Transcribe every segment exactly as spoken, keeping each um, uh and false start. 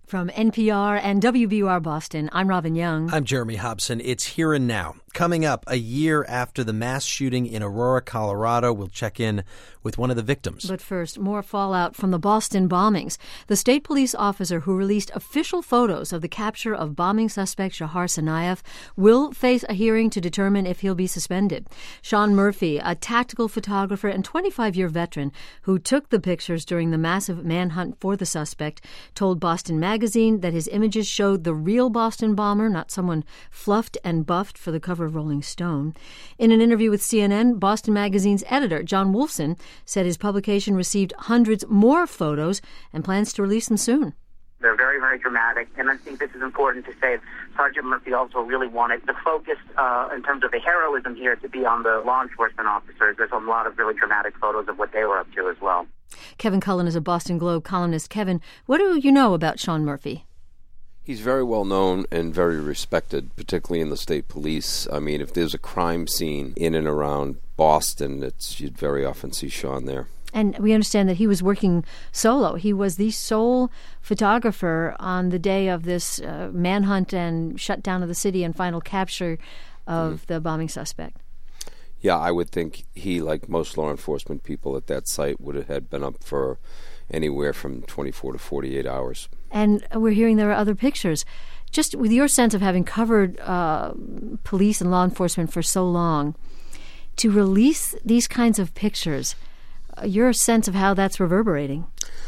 From N P R and W B U R Boston, I'm Robin Young. I'm Jeremy Hobson. It's Here and Now. Coming up, a year after the mass shooting in Aurora, Colorado, we'll check in with one of the victims. But first, more fallout from the Boston bombings. The state police officer who released official photos of the capture of bombing suspect Shahar Tsarnaev will face a hearing to determine if he'll be suspended. Sean Murphy, a tactical photographer and twenty-five-year veteran who took the pictures during the massive manhunt for the suspect, told Boston Magazine that his images showed the real Boston bomber, not someone fluffed and buffed for the cover of Rolling Stone. In an interview with C N N, Boston Magazine's editor, John Wolfson, said his publication received hundreds more photos and plans to release them soon. They're very, very dramatic, and I think this is important to say. Sergeant Murphy also really wanted the focus uh, in terms of the heroism here to be on the law enforcement officers. There's a lot of really dramatic photos of what they were up to as well. Kevin Cullen is a Boston Globe columnist. Kevin, what do you know about Sean Murphy? He's very well known and very respected, particularly in the state police. I mean, if there's a crime scene in and around Boston, it's you'd very often see Sean there. And we understand that he was working solo. He was the sole photographer on the day of this uh, manhunt and shutdown of the city and final capture of mm. the bombing suspect. Yeah, I would think he, like most law enforcement people at that site, would have had been up for anywhere from twenty-four to forty-eight hours. And we're hearing there are other pictures. Just with your sense of having covered uh, police and law enforcement for so long, to release these kinds of pictures, uh, your sense of how that's reverberating?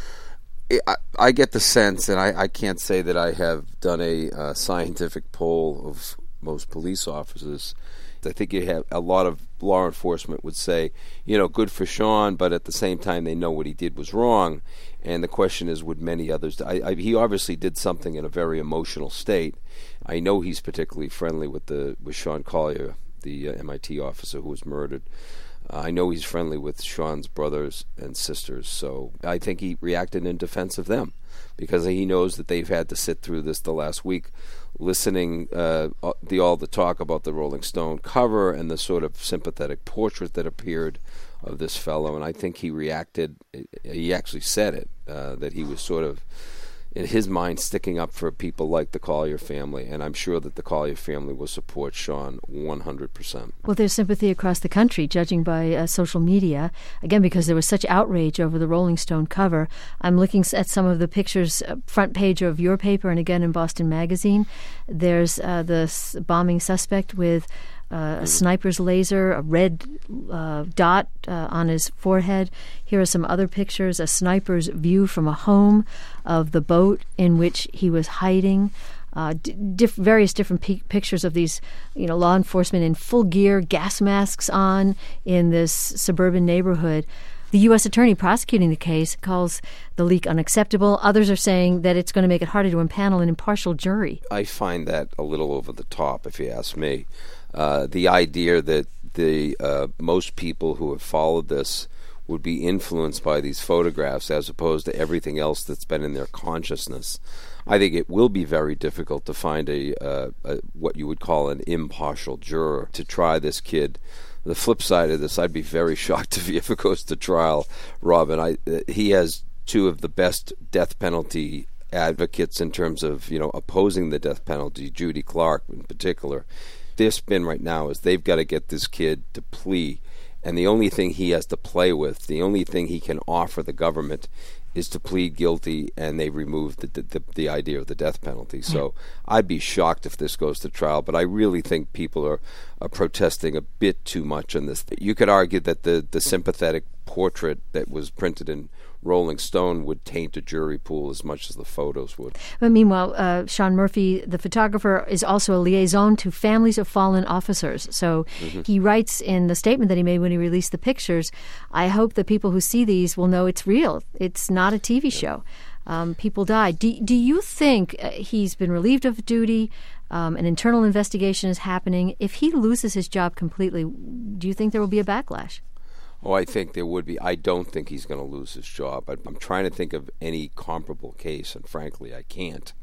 I, I get the sense, and I, I can't say that I have done a uh, scientific poll of most police officers. I think you have a lot of law enforcement would say, you know, good for Sean, but at the same time they know what he did was wrong. And the question is, would many others? I, I, he obviously did something in a very emotional state. I know he's particularly friendly with the with Sean Collier, the uh, M I T officer who was murdered. Uh, I know he's friendly with Sean's brothers and sisters. So I think he reacted in defense of them because he knows that they've had to sit through this the last week, listening uh, the all the talk about the Rolling Stone cover and the sort of sympathetic portrait that appeared of this fellow. And I think he reacted, he actually said it, uh, that he was sort of, in his mind, sticking up for people like the Collier family. And I'm sure that the Collier family will support Sean one hundred percent. Well, there's sympathy across the country, judging by uh, social media. Again, because there was such outrage over the Rolling Stone cover. I'm looking at some of the pictures, uh, front page of your paper, and again in Boston Magazine. There's uh, the s- bombing suspect with Uh, a sniper's laser, a red uh, dot uh, on his forehead. Here are some other pictures, a sniper's view from a home of the boat in which he was hiding. Uh, d- diff- various different p- pictures of these, you know, law enforcement in full gear, gas masks on in this suburban neighborhood. The U S attorney prosecuting the case calls the leak unacceptable. Others are saying that it's going to make it harder to impanel an impartial jury. I find that a little over the top, if you ask me. Uh, the idea that the uh, most people who have followed this would be influenced by these photographs as opposed to everything else that's been in their consciousness. I think it will be very difficult to find a, uh, a what you would call an impartial juror to try this kid. The flip side of this, I'd be very shocked if he ever goes to trial, Robin. I, uh, he has two of the best death penalty advocates in terms of, you know, opposing the death penalty, Judy Clark in particular. Their spin right now is they've got to get this kid to plea, and the only thing he has to play with, the only thing he can offer the government is to plead guilty, and they remove the the, the idea of the death penalty. So I'd be shocked if this goes to trial, but I really think people are, are protesting a bit too much on this. You could argue that the, the sympathetic portrait that was printed in Rolling Stone would taint a jury pool as much as the photos would. But meanwhile, uh, Sean Murphy, the photographer, is also a liaison to families of fallen officers. So mm-hmm. he writes in the statement that he made when he released the pictures, I hope that people who see these will know it's real. It's not a T V show. Um, people die. Do, do you think uh, he's been relieved of duty? Um, an internal investigation is happening. If he loses his job completely, do you think there will be a backlash? Oh, I think there would be. I don't think he's going to lose his job. I, I'm trying to think of any comparable case, and frankly, I can't.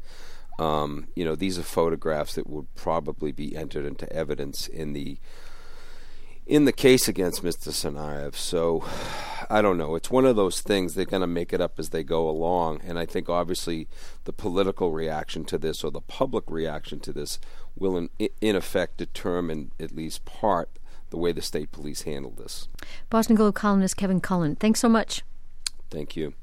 Um, you know, these are photographs that would probably be entered into evidence in the in the case against Mister Tsarnaev. So I don't know. It's one of those things. They're going to make it up as they go along. And I think obviously the political reaction to this or the public reaction to this will in, in effect determine at least part the way the state police handle this. Boston Globe columnist Kevin Cullen, thanks so much. Thank you.